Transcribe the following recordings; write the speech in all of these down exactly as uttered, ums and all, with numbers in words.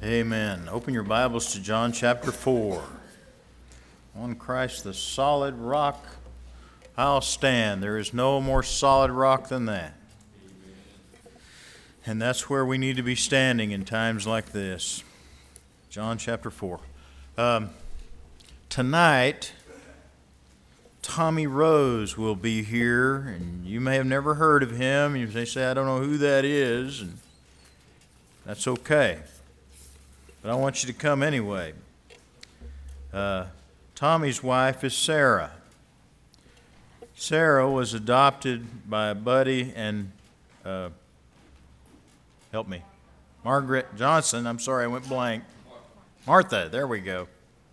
Amen. Open your Bibles to John chapter four. On Christ the solid rock I'll stand. There is no more solid rock than that. And that's where we need to be standing in times like this. John chapter four. Um, tonight, Tommy Rose will be here, and you may have never heard of him. You may say, I don't know who that is, and that's okay. But I want you to come anyway. Uh, Tommy's wife is Sarah. Sarah was adopted by a buddy and, uh, help me, Margaret Johnson. I'm sorry, I went blank. Martha, there we go.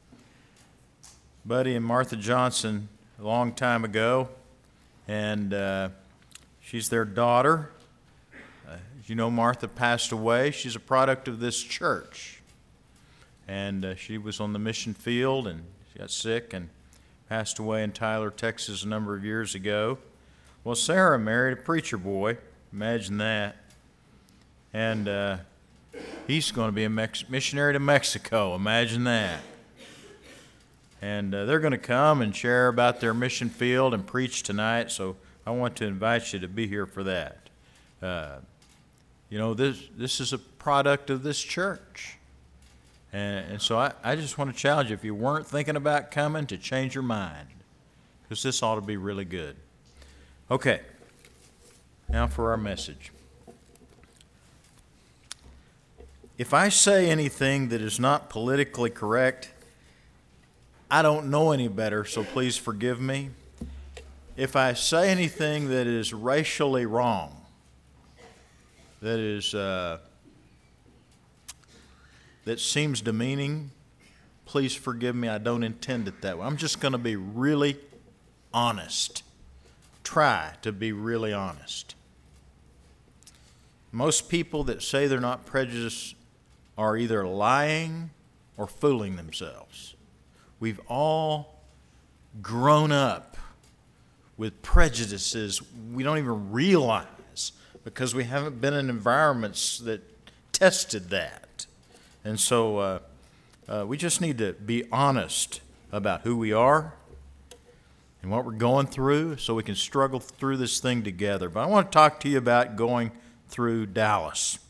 Buddy and Martha Johnson a long time ago, and uh, she's their daughter. Uh, as you know, Martha passed away. She's a product of this church. And uh, she was on the mission field, and she got sick and passed away in Tyler, Texas a number of years ago. Well, Sarah married a preacher boy. Imagine that. And uh, he's going to be a Mex- missionary to Mexico. Imagine that. And uh, they're going to come and share about their mission field and preach tonight, so I want to invite you to be here for that. Uh, you know, this this is a product of this church. And, and so I, I just want to challenge you, if you weren't thinking about coming, to change your mind, because this ought to be really good. Okay, now for our message. If I say anything that is not politically correct, I don't know any better, so please forgive me. If I say anything that is racially wrong, that is... Uh, that seems demeaning, please forgive me. I don't intend it that way. I'm just going to be really honest. Try to be really honest. Most people that say they're not prejudiced are either lying or fooling themselves. We've all grown up with prejudices we don't even realize because we haven't been in environments that tested that. And so uh, uh, we just need to be honest about who we are and what we're going through so we can struggle through this thing together. But I want to talk to you about going through Dallas.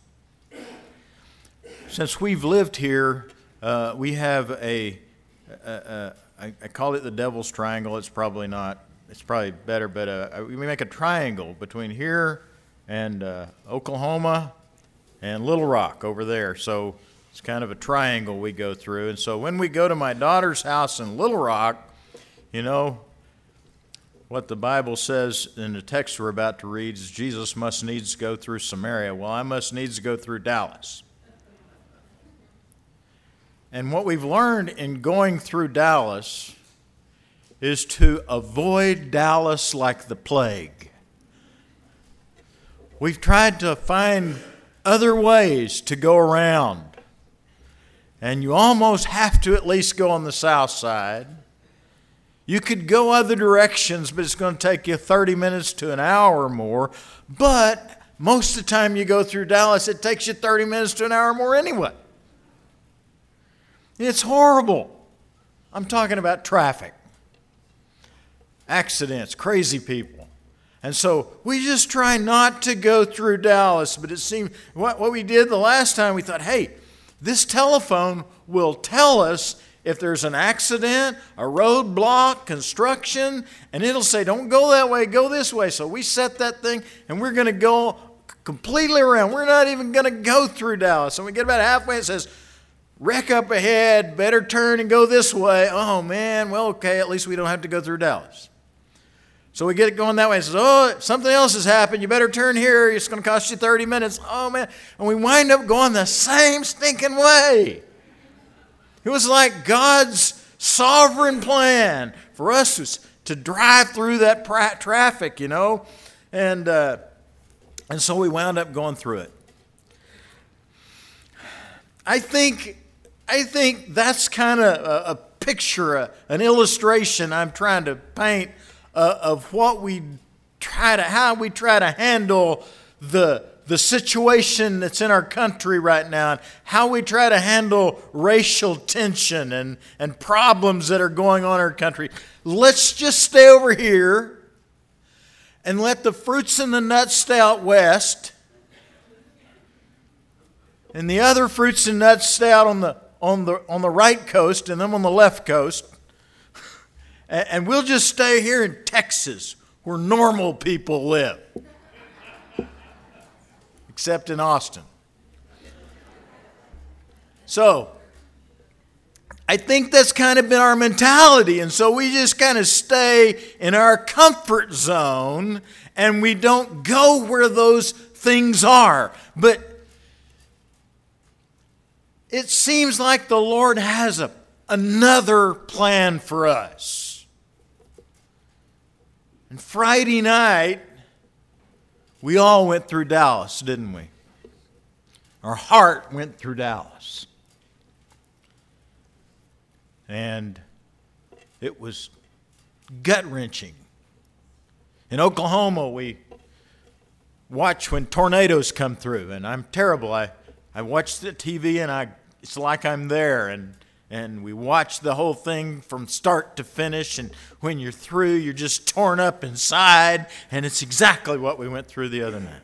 Since we've lived here, uh, we have a, a, a I, I call it the Devil's Triangle. It's probably not. It's probably better, but uh, we make a triangle between here and uh, Oklahoma and Little Rock over there. So it's kind of a triangle we go through. And so when we go to my daughter's house in Little Rock, you know, what the Bible says in the text we're about to read is Jesus must needs go through Samaria. Well, I must needs go through Dallas. And what we've learned in going through Dallas is to avoid Dallas like the plague. We've tried to find other ways to go around. And you almost have to at least go on the south side. You could go other directions, but it's going to take you thirty minutes to an hour or more. But most of the time you go through Dallas, it takes you thirty minutes to an hour or more anyway. It's horrible. I'm talking about traffic, accidents, crazy people. And so we just try not to go through Dallas. But it seemed what, what we did the last time, we thought, hey, this telephone will tell us if there's an accident, a roadblock, construction, and it'll say, don't go that way, go this way. So we set that thing, and we're going to go completely around. We're not even going to go through Dallas. And we get about halfway, it says, wreck up ahead, better turn and go this way. Oh, man, well, okay, at least we don't have to go through Dallas. So we get it going that way. It says, oh, something else has happened. You better turn here. It's going to cost you thirty minutes. Oh, man. And we wind up going the same stinking way. It was like God's sovereign plan for us to drive through that pra- traffic, you know. And, uh, and so we wound up going through it. I think, I think that's kind of a, a picture, a, an illustration I'm trying to paint Uh, of what we try to, how we try to handle the the situation that's in our country right now, and how we try to handle racial tension and, and problems that are going on in our country. Let's just stay over here and let the fruits and the nuts stay out west, and the other fruits and nuts stay out on the on the on the right coast and them on the left coast. And we'll just stay here in Texas where normal people live. Except in Austin. So, I think that's kind of been our mentality. And so we just kind of stay in our comfort zone and we don't go where those things are. But it seems like the Lord has a, another plan for us. And Friday night, we all went through Dallas, didn't we? Our heart went through Dallas. And it was gut-wrenching. In Oklahoma, we watch when tornadoes come through, and I'm terrible. I, I watch the T V, and I it's like I'm there, and and we watch the whole thing from start to finish, and when you're through, you're just torn up inside, and it's exactly what we went through the other night.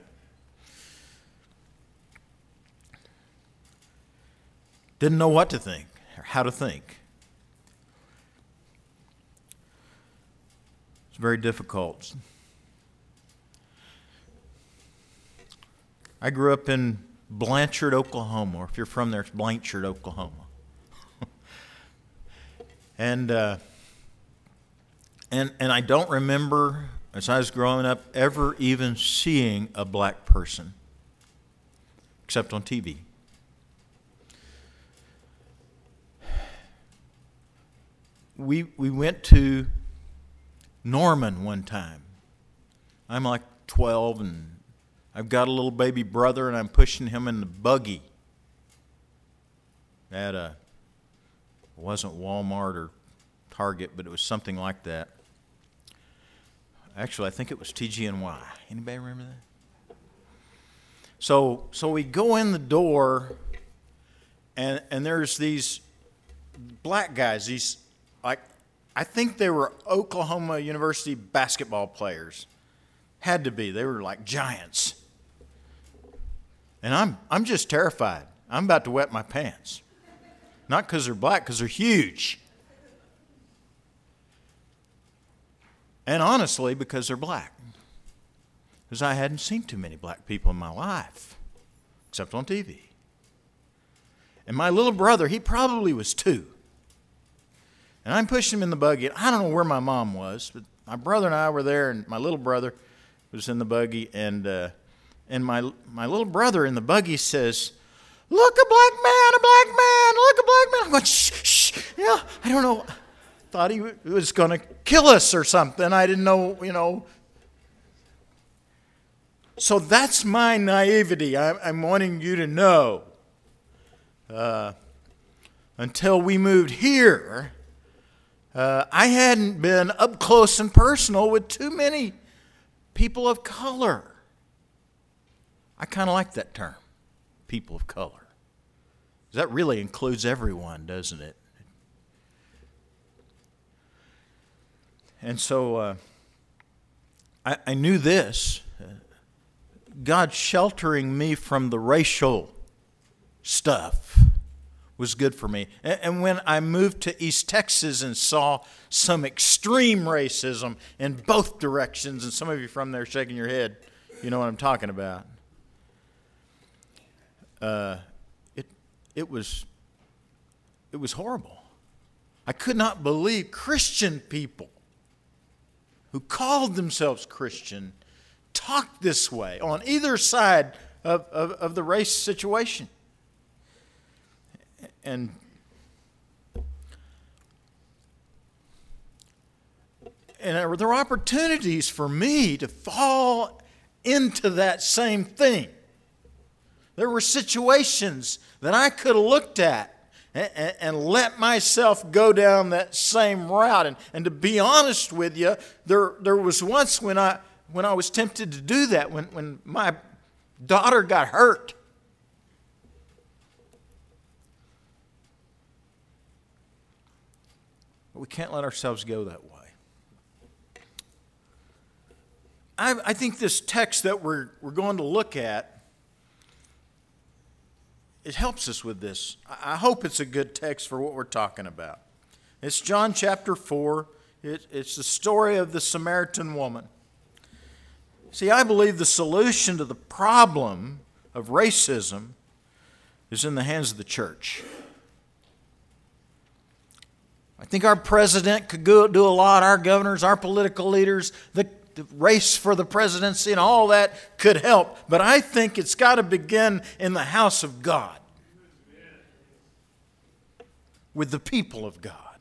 Didn't know what to think, or how to think. It's very difficult. I grew up in Blanchard, Oklahoma, or if you're from there, it's Blanchard, Oklahoma. and uh, and and I don't remember, as I was growing up, ever even seeing a black person, except on T V. We we went to Norman one time. I'm like twelve, and I've got a little baby brother, and I'm pushing him in the buggy at a, it wasn't Walmart or Target, but it was something like that. Actually, I think it was T G N Y. Anybody remember that? So, so we go in the door, and and there's these black guys, these, like, I think they were Oklahoma University basketball players. Had to be. They were like giants. And I'm I'm just terrified. I'm about to wet my pants. Not because they're black, because they're huge. And honestly, because they're black. Because I hadn't seen too many black people in my life, except on T V. And my little brother, he probably was two. And I'm pushing him in the buggy. I don't know where my mom was, but my brother and I were there, and my little brother was in the buggy, and uh, and my my little brother in the buggy says, "Look, a black man, a black man, look, a black man." I'm going, shh, shh. Yeah, I don't know. Thought he was going to kill us or something. I didn't know, you know. So that's my naivety. I'm, I'm wanting you to know. Uh, until we moved here, uh, I hadn't been up close and personal with too many people of color. I kind of like that term, people of color. That really includes everyone, doesn't it? And so uh, I, I knew this. Uh, God sheltering me from the racial stuff was good for me. And, and when I moved to East Texas and saw some extreme racism in both directions, and some of you from there shaking your head, you know what I'm talking about. Uh, it it was it was horrible. I could not believe Christian people who called themselves Christian talked this way on either side of, of, of the race situation. And and there were opportunities for me to fall into that same thing. There were situations that I could have looked at and, and, and let myself go down that same route. And, and to be honest with you, there there was once when I when I was tempted to do that, when, when my daughter got hurt. But we can't let ourselves go that way. I, I think this text that we're, we're going to look at, it helps us with this. I hope it's a good text for what we're talking about. It's John chapter four. It, it's the story of the Samaritan woman. See, I believe the solution to the problem of racism is in the hands of the church. I think our president could go do a lot, our governors, our political leaders, the The race for the presidency and all that could help. But I think it's got to begin in the house of God. With the people of God.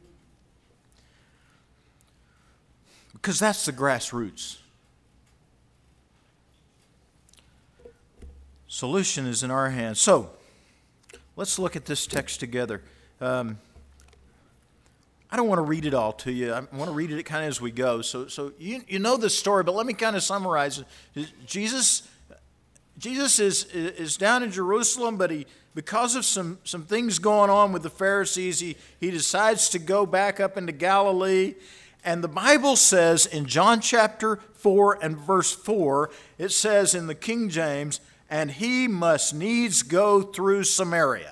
Because that's the grassroots. Solution is in our hands. So, let's look at this text together. Um, I don't want to read it all to you. I want to read it kind of as we go. So, so you, you know the story, but let me kind of summarize it. Jesus, Jesus is, is down in Jerusalem, but he, because of some, some things going on with the Pharisees, he, he decides to go back up into Galilee. And the Bible says in John chapter four and verse four, it says in the King James, and he must needs go through Samaria.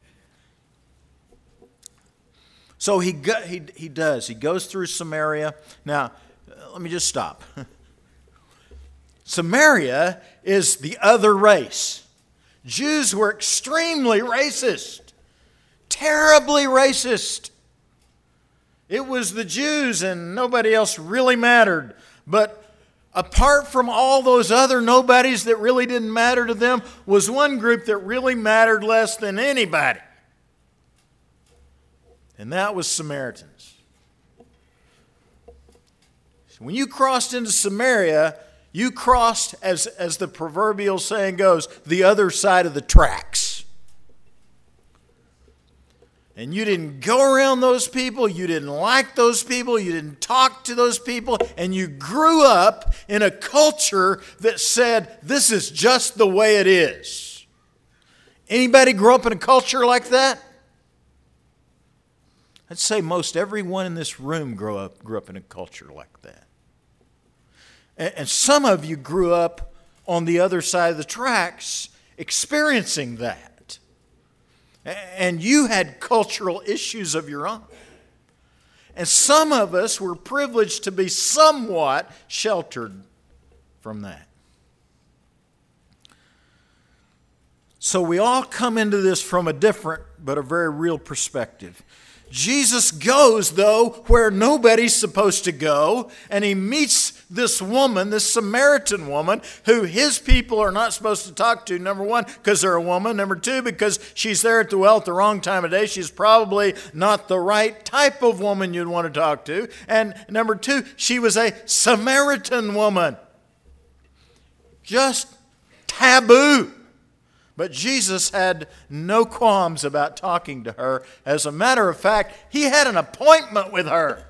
So he, go, he, he does. He goes through Samaria. Now, let me just stop. Samaria is the other race. Jews were extremely racist. Terribly racist. It was the Jews and nobody else really mattered. But apart from all those other nobodies that really didn't matter to them, was one group that really mattered less than anybody. And that was Samaritans. When you crossed into Samaria, you crossed, as, as the proverbial saying goes, the other side of the tracks. And you didn't go around those people, you didn't like those people, you didn't talk to those people, and you grew up in a culture that said, this is just the way it is. Anybody grow up in a culture like that? I'd say most everyone in this room grew up, grew up in a culture like that. And, and some of you grew up on the other side of the tracks experiencing that. And you had cultural issues of your own. And some of us were privileged to be somewhat sheltered from that. So we all come into this from a different but a very real perspective. Jesus goes, though, where nobody's supposed to go, and he meets this woman, this Samaritan woman, who his people are not supposed to talk to, number one, because they're a woman, number two, because she's there at the well at the wrong time of day. She's probably not the right type of woman you'd want to talk to. And number two, she was a Samaritan woman. Just taboo. But Jesus had no qualms about talking to her. As a matter of fact, he had an appointment with her.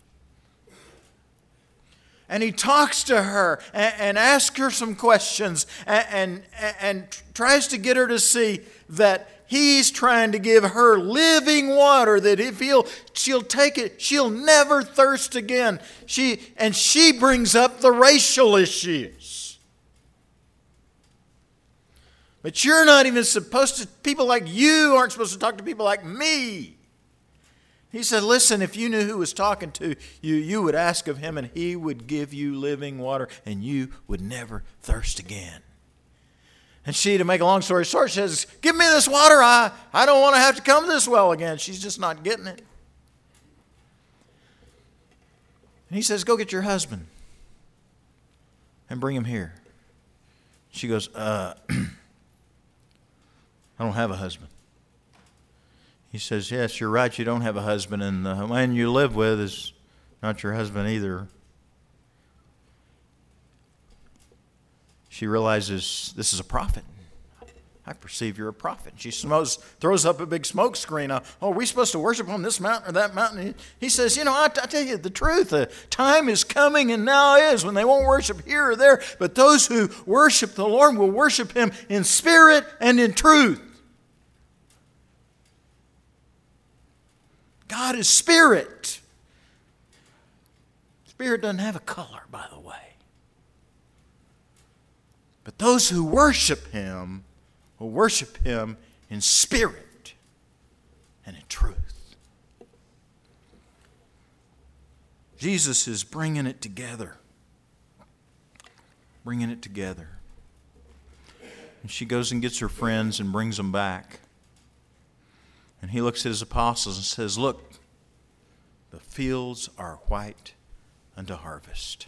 And he talks to her and, and asks her some questions and, and, and tries to get her to see that he's trying to give her living water, that if he'll, she'll take it, she'll never thirst again. She, and she brings up the racial issues. But you're not even supposed to, people like you aren't supposed to talk to people like me. He said, listen, if you knew who was talking to you, you would ask of him and he would give you living water and you would never thirst again. And she, to make a long story short, says, give me this water. I, I don't want to have to come to this well again. She's just not getting it. And he says, go get your husband and bring him here. She goes, uh... I don't have a husband. He says, yes, you're right, you don't have a husband, and the man you live with is not your husband either. She realizes this is a prophet. I perceive you're a prophet. She smoes, throws up a big smoke screen. Uh, oh, are we supposed to worship on this mountain or that mountain? He, he says, you know, I, I tell you the truth. The time is coming and now is when they won't worship here or there. But those who worship the Lord will worship Him in spirit and in truth. God is spirit. Spirit doesn't have a color, by the way. But those who worship Him will worship Him in spirit and in truth. Jesus is bringing it together. Bringing it together. And she goes and gets her friends and brings them back. And He looks at His apostles and says, look, the fields are white unto harvest.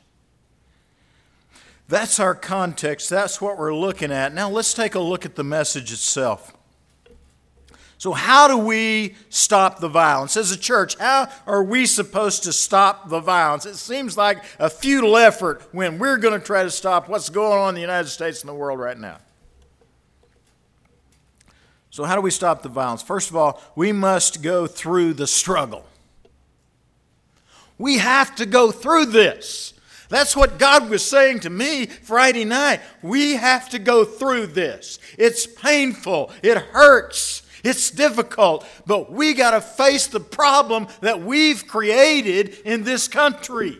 That's our context. That's what we're looking at. Now let's take a look at the message itself. So how do we stop the violence? As a church, how are we supposed to stop the violence? It seems like a futile effort when we're going to try to stop what's going on in the United States and the world right now. So how do we stop the violence? First of all, we must go through the struggle. We have to go through this. That's what God was saying to me Friday night. We have to go through this. It's painful. It hurts. It's difficult. But we got to face the problem that we've created in this country.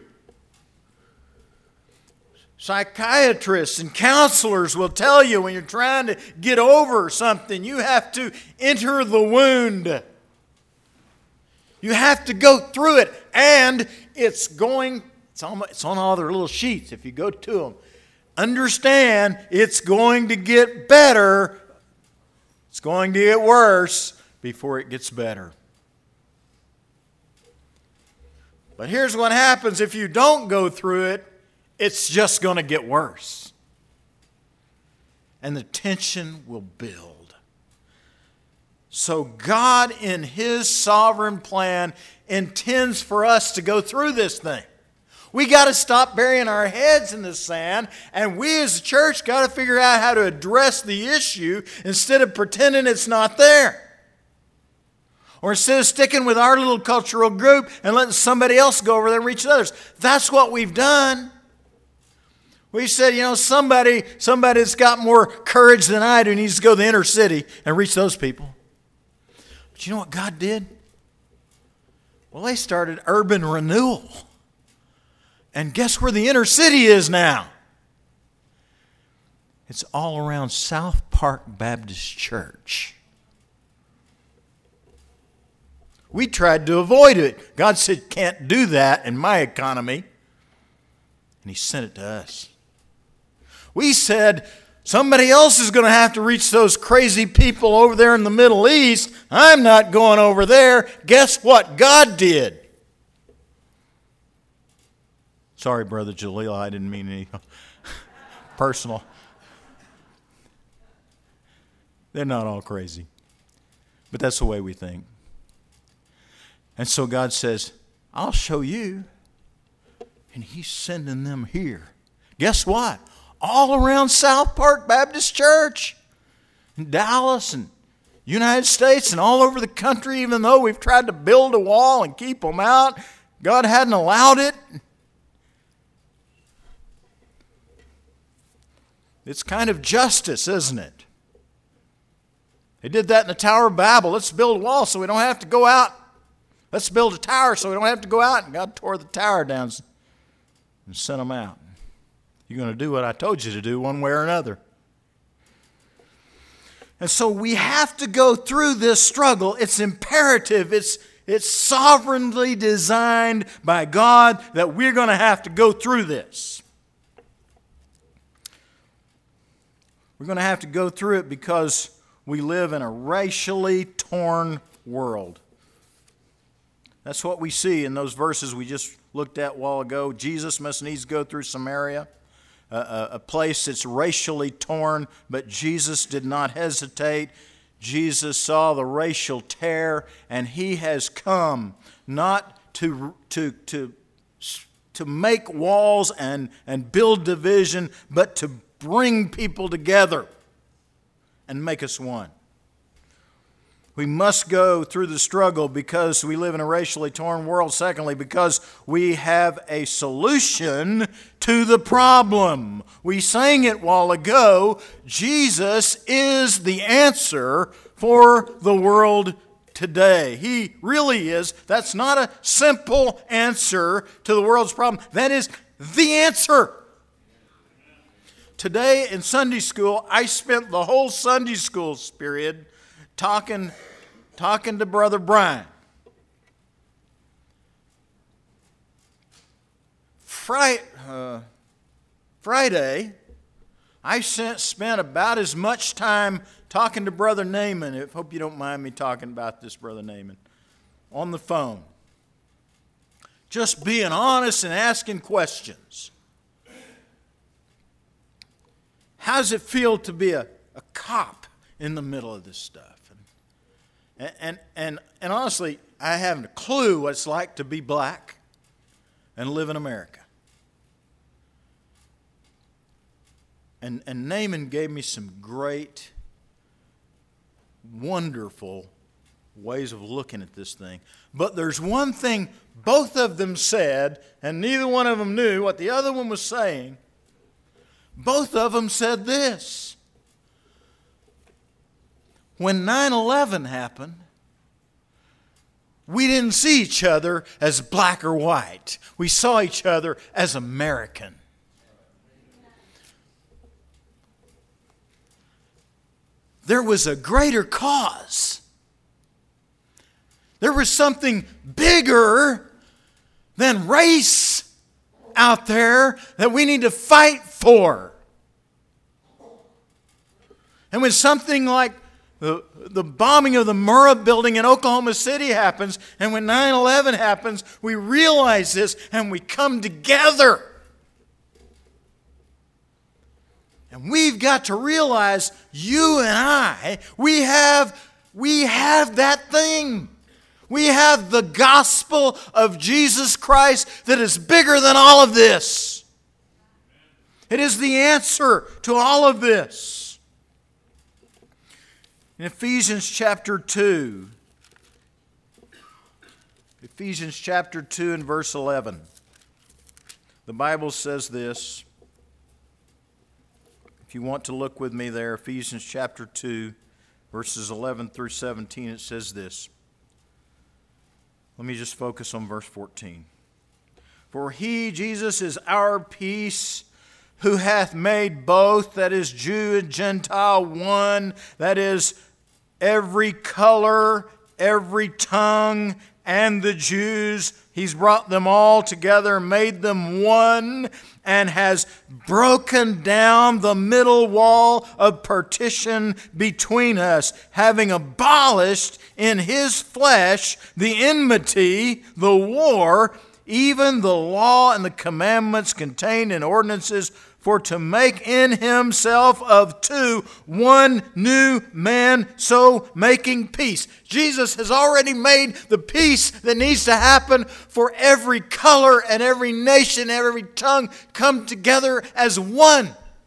Psychiatrists and counselors will tell you when you're trying to get over something, you have to enter the wound. You have to go through it. And it's going It's on, it's on all their little sheets if you go to them. Understand, it's going to get better. It's going to get worse before it gets better. But here's what happens if you don't go through it. It's just going to get worse. And the tension will build. So God, in His sovereign plan, intends for us to go through this thing. We got to stop burying our heads in the sand, and we as a church got to figure out how to address the issue instead of pretending it's not there. Or instead of sticking with our little cultural group and letting somebody else go over there and reach others. That's what we've done. We said, you know, somebody, somebody that's got more courage than I do needs to go to the inner city and reach those people. But you know what God did? Well, they started urban renewal. And guess where the inner city is now? It's all around South Park Baptist Church. We tried to avoid it. God said, can't do that in my economy. And He sent it to us. We said, somebody else is going to have to reach those crazy people over there in the Middle East. I'm not going over there. Guess what? God did. Sorry, Brother Jaleel, I didn't mean any personal. They're not all crazy. But that's the way we think. And so God says, I'll show you. And He's sending them here. Guess what? All around South Park Baptist Church. In Dallas and United States and all over the country, even though we've tried to build a wall and keep them out, God hadn't allowed it. It's kind of justice, isn't it? They did that in the Tower of Babel. Let's build a wall so we don't have to go out. Let's build a tower so we don't have to go out. And God tore the tower down and sent them out. You're going to do what I told you to do one way or another. And so we have to go through this struggle. It's imperative. It's, it's sovereignly designed by God that we're going to have to go through this. We're going to have to go through it because we live in a racially torn world. That's what we see in those verses we just looked at a while ago. Jesus must needs go through Samaria, a, a, a place that's racially torn, but Jesus did not hesitate. Jesus saw the racial tear, and He has come not to, to, to, to make walls and, and build division, but to bring people together and make us one. We must go through the struggle because we live in a racially torn world. Secondly, because we have a solution to the problem. We sang it a while ago. Jesus is the answer for the world today. He really is. That's not a simple answer to the world's problem. That is the answer. Today in Sunday school, I spent the whole Sunday school period talking, talking to Brother Brian. Friday, uh, Friday I sent, spent about as much time talking to Brother Naaman. I hope you don't mind me talking about this, Brother Naaman, on the phone. Just being honest and asking questions. How does it feel to be a, a cop in the middle of this stuff? And, and, and, and honestly, I haven't a clue what it's like to be black and live in America. And, and Naaman gave me some great, wonderful ways of looking at this thing. But there's one thing both of them said, and neither one of them knew what the other one was saying. Both of them said this. When nine eleven happened, we didn't see each other as black or white. We saw each other as American. There was a greater cause. There was something bigger than race out there that we need to fight for. And when something like the, the bombing of the Murrah building in Oklahoma City happens, and when nine eleven happens, we realize this and we come together. And we've got to realize, you and I, we have, we have that thing. We have the gospel of Jesus Christ that is bigger than all of this. It is the answer to all of this. In Ephesians chapter two, Ephesians chapter two and verse eleven, the Bible says this. If you want to look with me there, Ephesians chapter two, verses eleven through seventeen, it says this. Let me just focus on verse fourteen. For he, Jesus, is our peace, who hath made both, that is Jew and Gentile, one, that is every color, every tongue, and the Jews. He's brought them all together, made them one, and has broken down the middle wall of partition between us, having abolished in His flesh the enmity, the war, even the law and the commandments contained in ordinances, for to make in Himself of two one new man, so making peace. Jesus has already made the peace that needs to happen for every color and every nation, every tongue come together as one.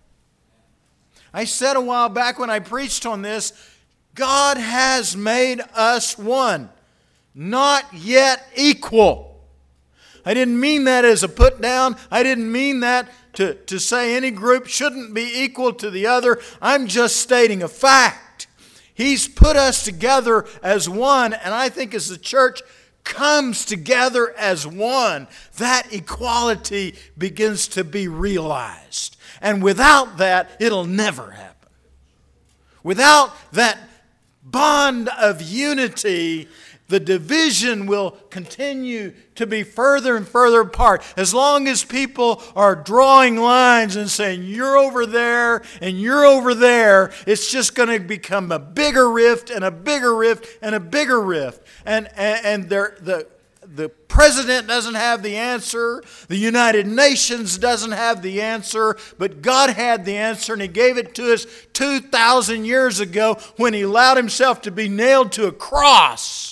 I said a while back when I preached on this, God has made us one, not yet equal. I didn't mean that as a put down. I didn't mean that to, to say any group shouldn't be equal to the other. I'm just stating a fact. He's put us together as one, and I think as the church comes together as one, that equality begins to be realized. And without that, it'll never happen. Without that bond of unity, the division will continue to be further and further apart. As long as people are drawing lines and saying, you're over there and you're over there, it's just going to become a bigger rift and a bigger rift and a bigger rift. And, and, and the, the president doesn't have the answer. The United Nations doesn't have the answer. But God had the answer, and He gave it to us two thousand years ago when He allowed Himself to be nailed to a cross.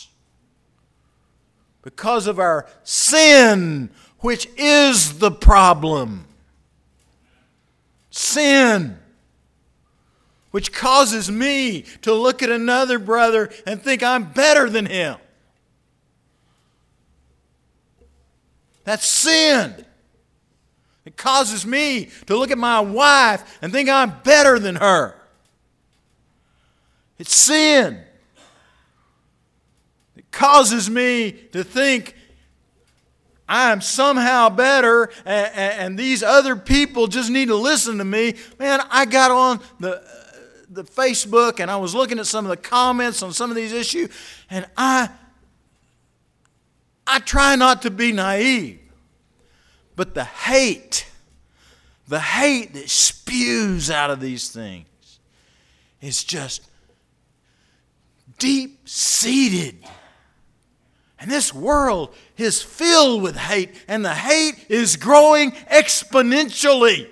Because of our sin, which is the problem. Sin. which causes me to look at another brother and think I'm better than him. That's sin. It causes me to look at my wife and think I'm better than her. It's sin. It causes me to think I'm somehow better and, and these other people just need to listen to me. Man, I got on the, uh, the Facebook and I was looking at some of the comments on some of these issues, and I, I try not to be naive. But the hate, the hate that spews out of these things is just deep-seated. And this world is filled with hate, and the hate is growing exponentially.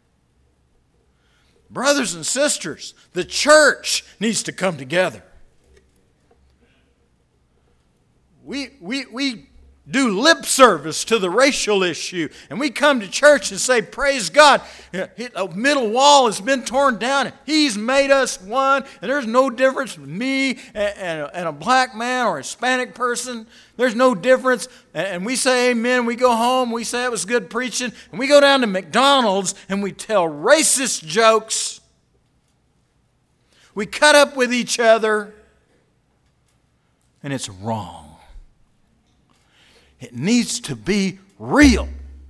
Brothers and sisters, the church needs to come together. We, we, we do lip service to the racial issue, and we come to church and say, praise God, a middle wall has been torn down, and He's made us one, and there's no difference with me and a black man or a Hispanic person. There's no difference. And we say amen, we go home, we say it was good preaching, and we go down to McDonald's and we tell racist jokes. We cut up with each other, and it's wrong. It needs to be real.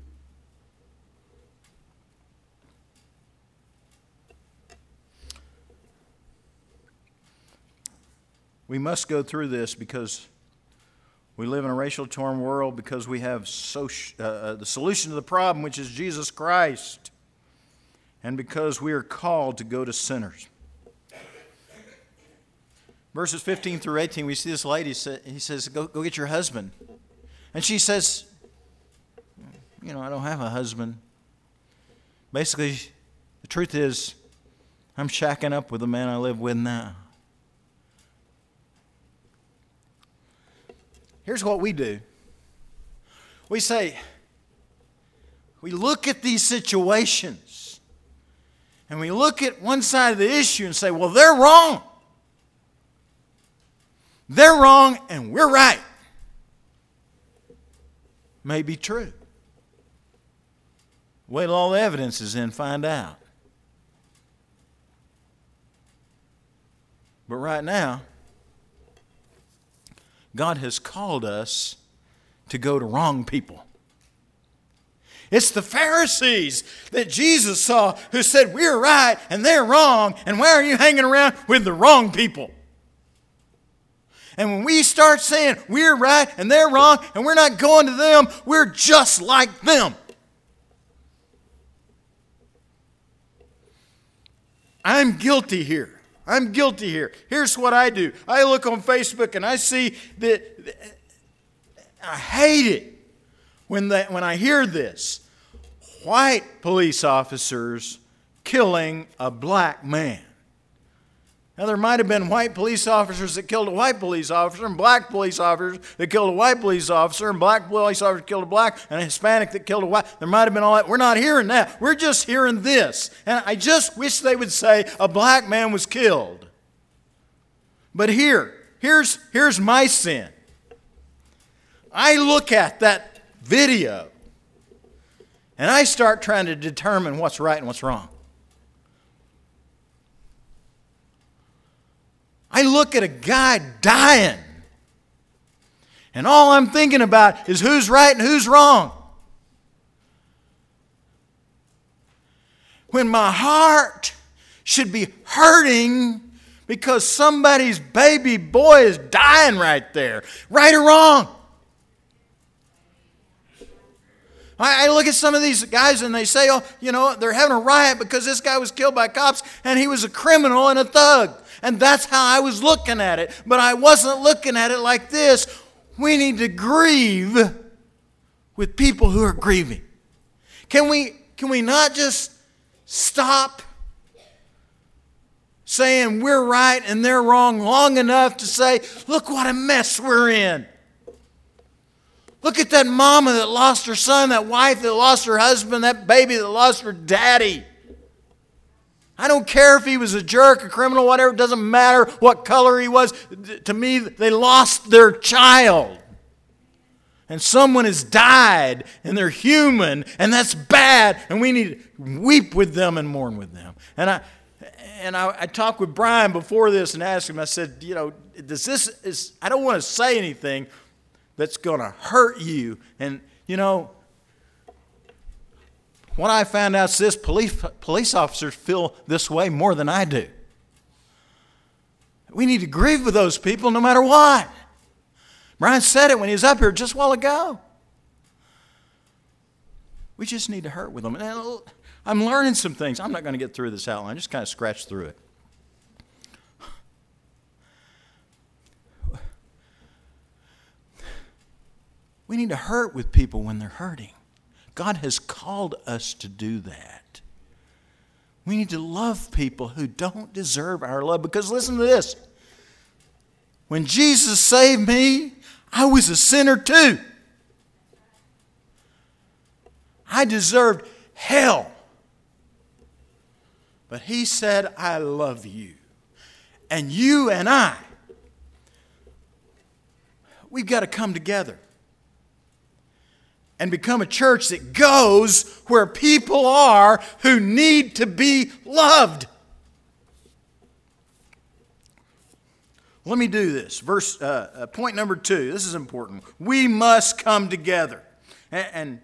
We must go through this because we live in a racial torn world, because we have social, uh, the solution to the problem, which is Jesus Christ, and because we are called to go to sinners. Verses fifteen through eighteen, we see this lady, he says, go, go get your husband. And she says, you know, I don't have a husband. Basically, the truth is, I'm shacking up with the man I live with now. Here's what we do. We say, we look at these situations, and we look at one side of the issue and say, well, they're wrong. They're wrong, and we're right. May be true. Wait till all the evidence is in and find out. But right now, God has called us to go to wrong people. It's the Pharisees that Jesus saw who said, we're right and they're wrong, and why are you hanging around with the wrong people? And when we start saying we're right and they're wrong and we're not going to them, we're just like them. I'm guilty here. I'm guilty here. Here's what I do. I look on Facebook and I see that, I hate it when, they, when I hear this. White police officers killing a black man. Now, there might have been white police officers that killed a white police officer, and black police officers that killed a white police officer, and black police officers that killed a black, and a Hispanic that killed a white. There might have been all that. We're not hearing that. We're just hearing this. And I just wish they would say a black man was killed. But here, here's, here's my sin. I look at that video, and I start trying to determine what's right and what's wrong. I look at a guy dying, and all I'm thinking about is who's right and who's wrong. When my heart should be hurting because somebody's baby boy is dying right there. Right or wrong? I look at some of these guys and they say, oh, you know, they're having a riot because this guy was killed by cops and he was a criminal and a thug. And that's how I was looking at it. But I wasn't looking at it like this. We need to grieve with people who are grieving. Can we, can we not just stop saying we're right and they're wrong long enough to say, look what a mess we're in. Look at that mama that lost her son, that wife that lost her husband, that baby that lost her daddy. I don't care if he was a jerk, a criminal, whatever. It doesn't matter what color he was. To me, they lost their child. And someone has died, and they're human, and that's bad, and we need to weep with them and mourn with them. And I and I, I talked with Brian before this and asked him, I said, you know, does this is I don't want to say anything that's going to hurt you. And, you know, what I found out is this, police, police officers feel this way more than I do. We need to grieve with those people no matter what. Brian said it when he was up here just a while ago. We just need to hurt with them. And I'm learning some things. I'm not going to get through this outline. Just kind of scratch through it. We need to hurt with people when they're hurting. God has called us to do that. We need to love people who don't deserve our love. Because listen to this. When Jesus saved me, I was a sinner too. I deserved hell. But He said, I love you. And you and I, we've got to come together and become a church that goes where people are who need to be loved. Let me do this. Verse uh, uh, point number two. This is important. We must come together, and, and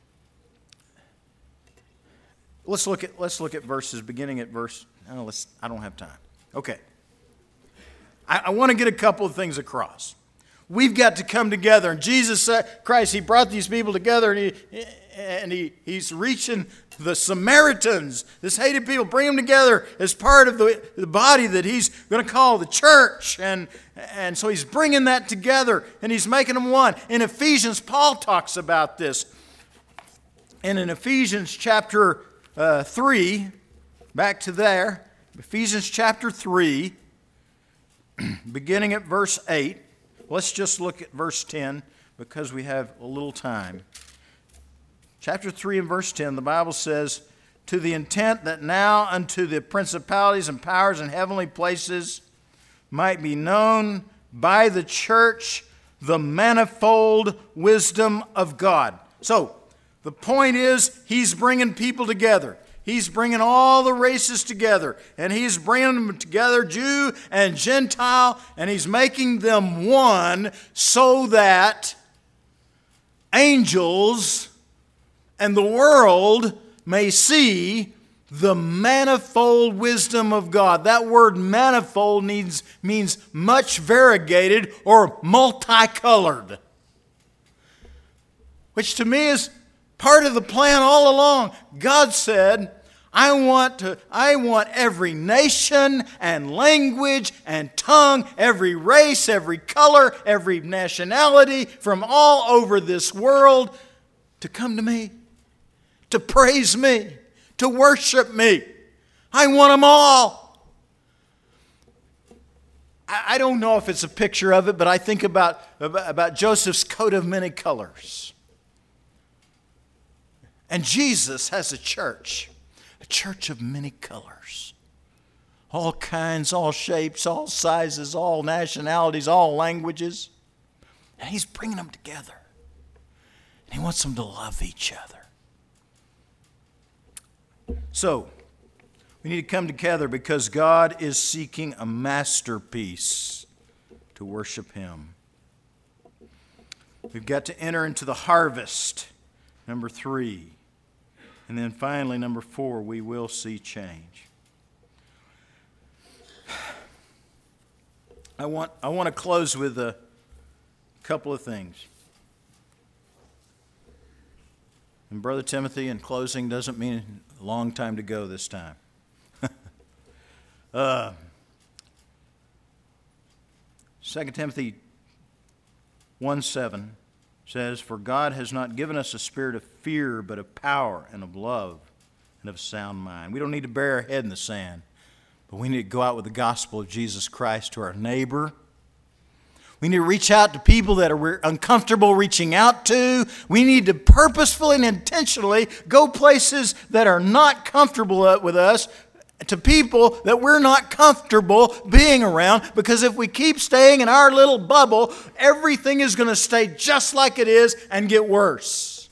let's look at let's look at verses beginning at verse. Oh, let's. I don't have time. Okay. I, I want to get a couple of things across. We've got to come together. And Jesus Christ, He brought these people together, and he and he He's reaching the Samaritans, this hated people, bring them together as part of the, the body that He's going to call the church. And, and so He's bringing that together, and He's making them one. In Ephesians, Paul talks about this. And in Ephesians chapter uh, three, back to there, Ephesians chapter three, beginning at verse eight. Let's just look at verse ten because we have a little time. Chapter three and verse ten, the Bible says, to the intent that now unto the principalities and powers in heavenly places might be known by the church the manifold wisdom of God. So, the point is, He's bringing people together. He's bringing all the races together, and He's bringing them together, Jew and Gentile, and He's making them one so that angels and the world may see the manifold wisdom of God. That word manifold means, means much variegated or multicolored, which to me is part of the plan all along. God said, I want to, I want every nation and language and tongue, every race, every color, every nationality from all over this world to come to me, to praise me, to worship me. I want them all. I, I don't know if it's a picture of it, but I think about, about, about Joseph's coat of many colors. And Jesus has a church. A church of many colors. All kinds, all shapes, all sizes, all nationalities, all languages. And He's bringing them together. And He wants them to love each other. So, we need to come together because God is seeking a masterpiece to worship Him. We've got to enter into the harvest. Number three. And then finally, number four, we will see change. I want, I want to close with a couple of things. And Brother Timothy, in closing, doesn't mean a long time to go this time. uh, Second Timothy one seven says, for God has not given us a spirit of fear, but of power and of love and of a sound mind. We don't need to bury our head in the sand, but we need to go out with the gospel of Jesus Christ to our neighbor. We need to reach out to people that are uncomfortable reaching out to. We need to purposefully and intentionally go places that are not comfortable with us to people that we're not comfortable being around, because if we keep staying in our little bubble, everything is going to stay just like it is and get worse.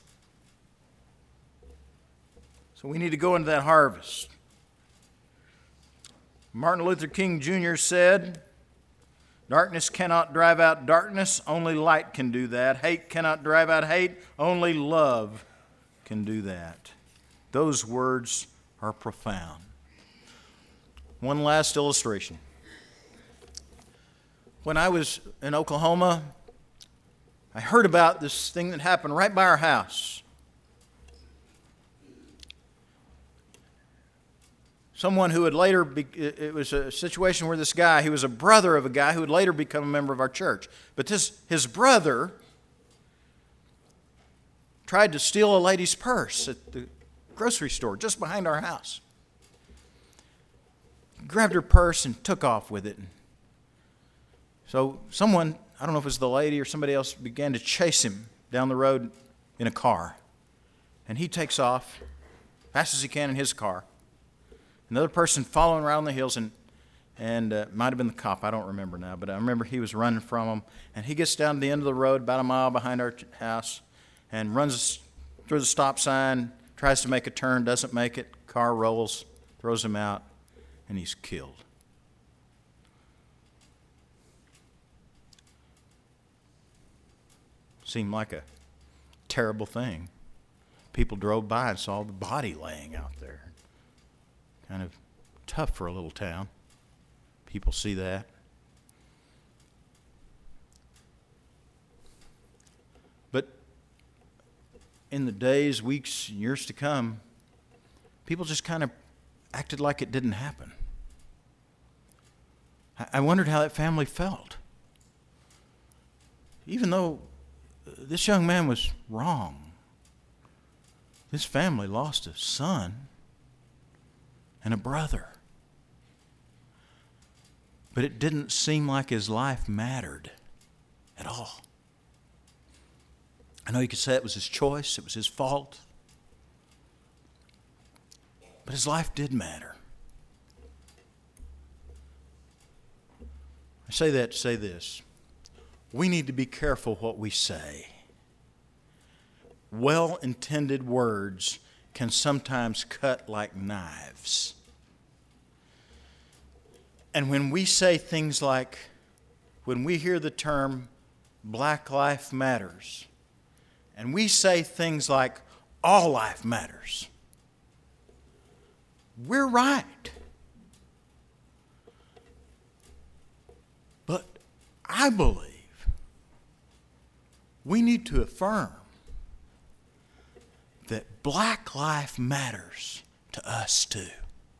So we need to go into that harvest. Martin Luther King Junior said, "Darkness cannot drive out darkness, only light can do that. Hate cannot drive out hate, only love can do that." Those words are profound. One last illustration. When I was in Oklahoma, I heard about this thing that happened right by our house. Someone who had later, be, it was a situation where this guy, he was a brother of a guy who would later become a member of our church. But this, his brother tried to steal a lady's purse at the grocery store just behind our house. Grabbed her purse and took off with it. So someone, I don't know if it was the lady or somebody else, began to chase him down the road in a car. And he takes off fast as he can in his car. Another person following around the hills, and and uh, might have been the cop, I don't remember now, but I remember he was running from him. And he gets down to the end of the road, about a mile behind our house, and runs through the stop sign, tries to make a turn, doesn't make it, car rolls, throws him out, and he's killed. Seemed like a terrible thing. People drove by and saw the body laying out there. Kind of tough for a little town. People see that. But in the days, weeks, years to come, people just kind of acted like it didn't happen. I wondered how that family felt. Even though this young man was wrong, this family lost a son and a brother. But it didn't seem like his life mattered at all. I know you could say it was his choice, it was his fault, but his life did matter. I say that to say this. We need to be careful what we say. Well-intended words can sometimes cut like knives. And when we say things like, when we hear the term Black Life Matters, and we say things like all life matters, we're right. But I believe we need to affirm that black life matters to us too.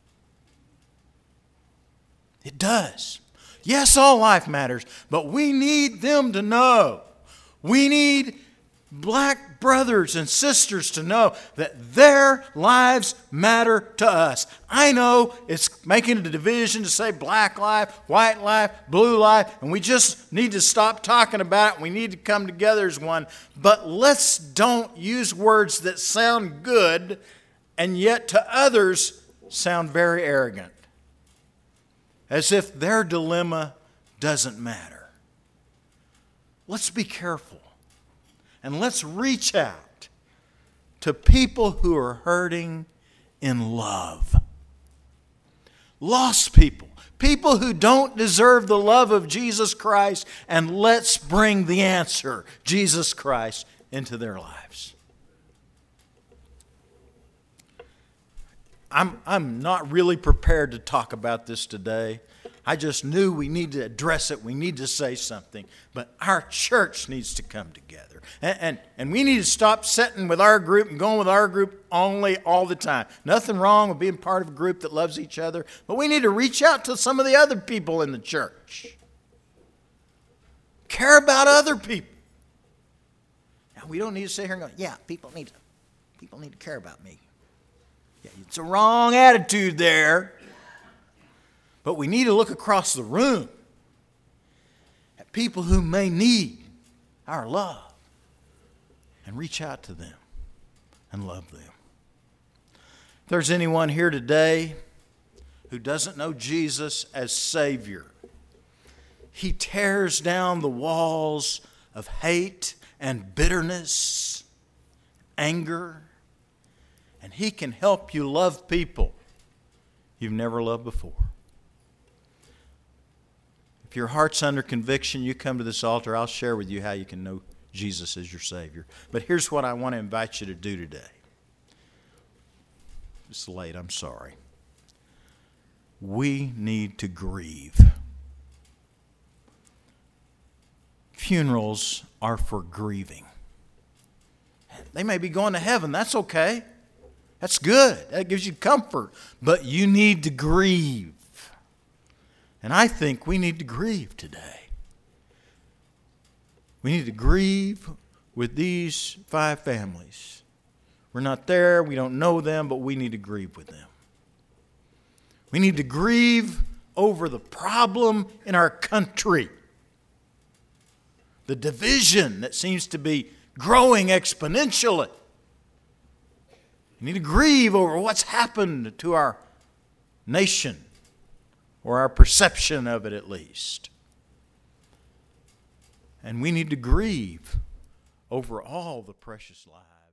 It does. Yes, all life matters, but we need them to know. We need black brothers and sisters to know that their lives matter to us. I know it's making a division to say black life, white life, blue life, and we just need to stop talking about it. We need to come together as one. But let's don't use words that sound good and yet to others sound very arrogant, as if their dilemma doesn't matter. Let's be careful. And let's reach out to people who are hurting in love. Lost people. People who don't deserve the love of Jesus Christ. And let's bring the answer, Jesus Christ, into their lives. I'm, I'm not really prepared to talk about this today. I just knew we need to address it. We need to say something. But our church needs to come together. And, and, and we need to stop sitting with our group and going with our group only all the time. Nothing wrong with being part of a group that loves each other. But we need to reach out to some of the other people in the church. Care about other people. Now, we don't need to sit here and go, yeah, people need to, people need to care about me. Yeah, it's a wrong attitude there. But we need to look across the room at people who may need our love and reach out to them and love them. If there's anyone here today who doesn't know Jesus as Savior. He tears down the walls of hate and bitterness, anger, and He can help you love people you've never loved before. If your heart's under conviction, you come to this altar. I'll share with you how you can know Jesus as your Savior. But here's what I want to invite you to do today. It's late, I'm sorry. We need to grieve. Funerals are for grieving. They may be going to heaven. That's okay. That's good. That gives you comfort. But you need to grieve. And I think we need to grieve today. We need to grieve with these five families. We're not there. We don't know them, but we need to grieve with them. We need to grieve over the problem in our country. The division that seems to be growing exponentially. We need to grieve over what's happened to our nation, or our perception of it at least. And we need to grieve over all the precious lives